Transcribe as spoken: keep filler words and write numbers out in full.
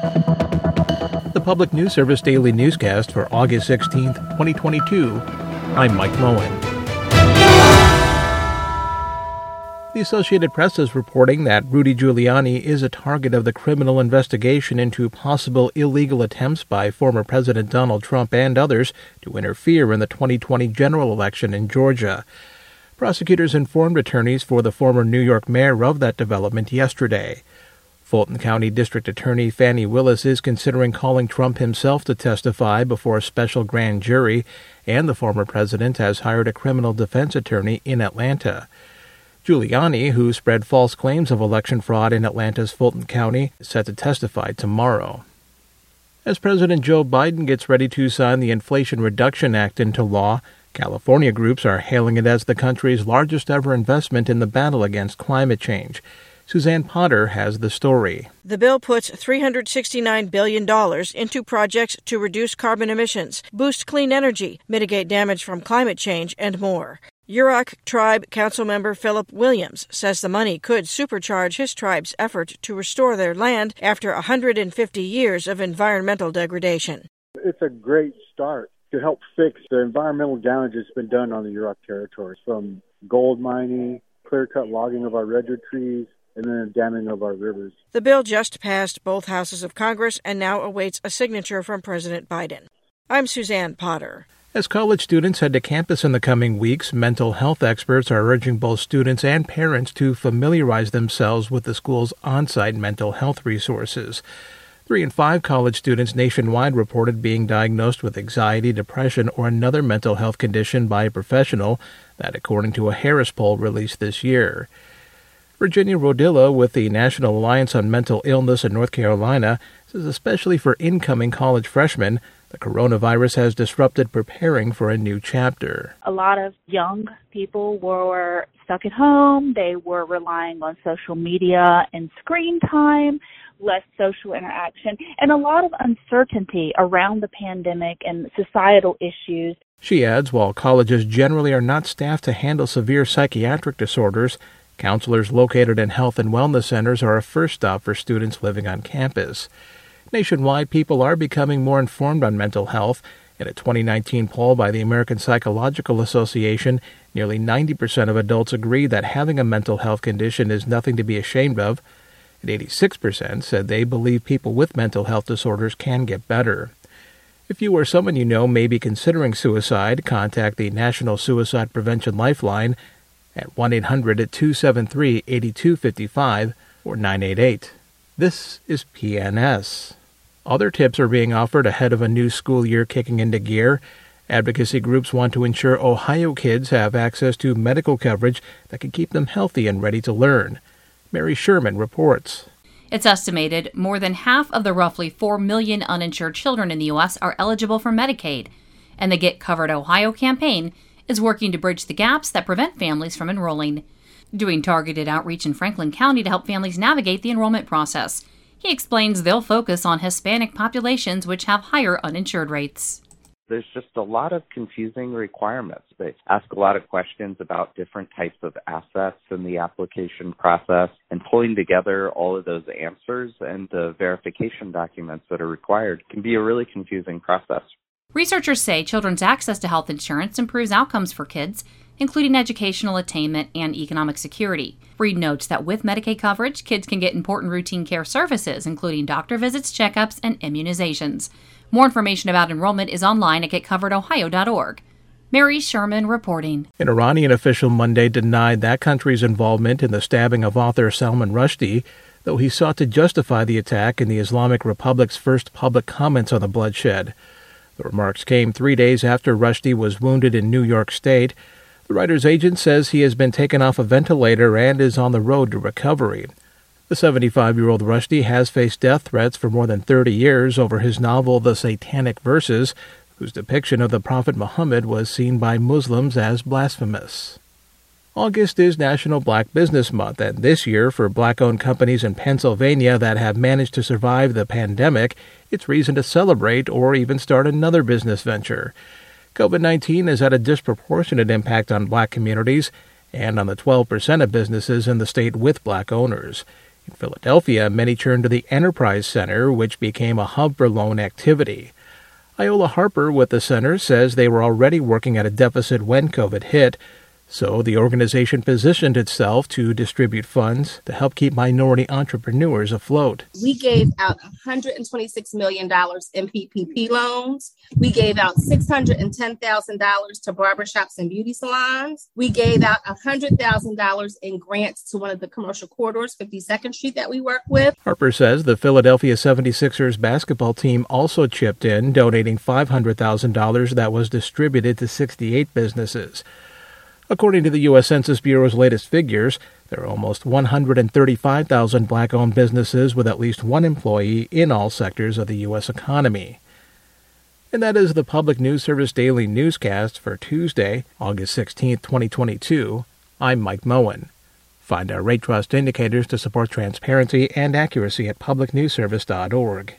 The Public News Service Daily Newscast for August sixteenth, twenty twenty-two. I'm Mike Moen. The Associated Press is reporting that Rudy Giuliani is a target of the criminal investigation into possible illegal attempts by former President Donald Trump and others to interfere in the twenty twenty general election in Georgia. Prosecutors informed attorneys for the former New York mayor of that development yesterday. Fulton County District Attorney Fannie Willis is considering calling Trump himself to testify before a special grand jury, and the former president has hired a criminal defense attorney in Atlanta. Giuliani, who spread false claims of election fraud in Atlanta's Fulton County, is set to testify tomorrow. As President Joe Biden gets ready to sign the Inflation Reduction Act into law, California groups are hailing it as the country's largest ever investment in the battle against climate change. Suzanne Potter has the story. The bill puts three hundred sixty-nine billion dollars into projects to reduce carbon emissions, boost clean energy, mitigate damage from climate change, and more. Yurok Tribe Councilmember Philip Williams says the money could supercharge his tribe's effort to restore their land after one hundred fifty years of environmental degradation. It's a great start to help fix the environmental damage that's been done on the Yurok territory, from gold mining, clear-cut logging of our redwood trees, and then damming of our rivers. The bill just passed both houses of Congress and now awaits a signature from President Biden. I'm Suzanne Potter. As college students head to campus in the coming weeks, mental health experts are urging both students and parents to familiarize themselves with the school's on-site mental health resources. Three in five college students nationwide reported being diagnosed with anxiety, depression, or another mental health condition by a professional, that according to a Harris poll released this year. Virginia Rodilla with the National Alliance on Mental Illness in North Carolina says especially for incoming college freshmen, the coronavirus has disrupted preparing for a new chapter. A lot of young people were stuck at home. They were relying on social media and screen time, less social interaction, and a lot of uncertainty around the pandemic and societal issues. She adds, while colleges generally are not staffed to handle severe psychiatric disorders, counselors located in health and wellness centers are a first stop for students living on campus. Nationwide, people are becoming more informed on mental health. In a twenty nineteen poll by the American Psychological Association, nearly ninety percent of adults agree that having a mental health condition is nothing to be ashamed of, and eighty-six percent said they believe people with mental health disorders can get better. If you or someone you know may be considering suicide, contact the National Suicide Prevention Lifeline at one eight hundred two seven three eight two five five or nine eight eight. This is P N S. Other tips are being offered ahead of a new school year kicking into gear. Advocacy groups want to ensure Ohio kids have access to medical coverage that can keep them healthy and ready to learn. Mary Sherman reports. It's estimated more than half of the roughly four million uninsured children in the U S are eligible for Medicaid, and the Get Covered Ohio campaign is working to bridge the gaps that prevent families from enrolling, doing targeted outreach in Franklin County to help families navigate the enrollment process. He explains they'll focus on Hispanic populations which have higher uninsured rates. There's just a lot of confusing requirements. They ask a lot of questions about different types of assets in the application process, and pulling together all of those answers and the verification documents that are required can be a really confusing process. Researchers say children's access to health insurance improves outcomes for kids, including educational attainment and economic security. Reid notes that with Medicaid coverage, kids can get important routine care services, including doctor visits, checkups, and immunizations. More information about enrollment is online at get covered ohio dot org. Mary Sherman reporting. An Iranian official Monday denied that country's involvement in the stabbing of author Salman Rushdie, though he sought to justify the attack in the Islamic Republic's first public comments on the bloodshed. The remarks came three days after Rushdie was wounded in New York State. The writer's agent says he has been taken off a ventilator and is on the road to recovery. The seventy-five-year-old Rushdie has faced death threats for more than thirty years over his novel The Satanic Verses, whose depiction of the Prophet Muhammad was seen by Muslims as blasphemous. August is National Black Business Month, and this year, for black-owned companies in Pennsylvania that have managed to survive the pandemic, it's reason to celebrate or even start another business venture. COVID nineteen has had a disproportionate impact on black communities and on the twelve percent of businesses in the state with black owners. In Philadelphia, many turned to the Enterprise Center, which became a hub for loan activity. Iola Harper with the center says they were already working at a deficit when COVID hit, so the organization positioned itself to distribute funds to help keep minority entrepreneurs afloat. We gave out one hundred twenty-six million dollars in P P P loans. We gave out six hundred ten thousand dollars to barbershops and beauty salons. We gave out one hundred thousand dollars in grants to one of the commercial corridors, fifty-second Street, that we work with. Harper says the Philadelphia seventy-sixers basketball team also chipped in, donating five hundred thousand dollars that was distributed to sixty-eight businesses. According to the U S Census Bureau's latest figures, there are almost one hundred thirty-five thousand black-owned businesses with at least one employee in all sectors of the U S economy. And that is the Public News Service Daily Newscast for Tuesday, August sixteenth, twenty twenty-two. I'm Mike Moen. Find our rate trust indicators to support transparency and accuracy at public news service dot org.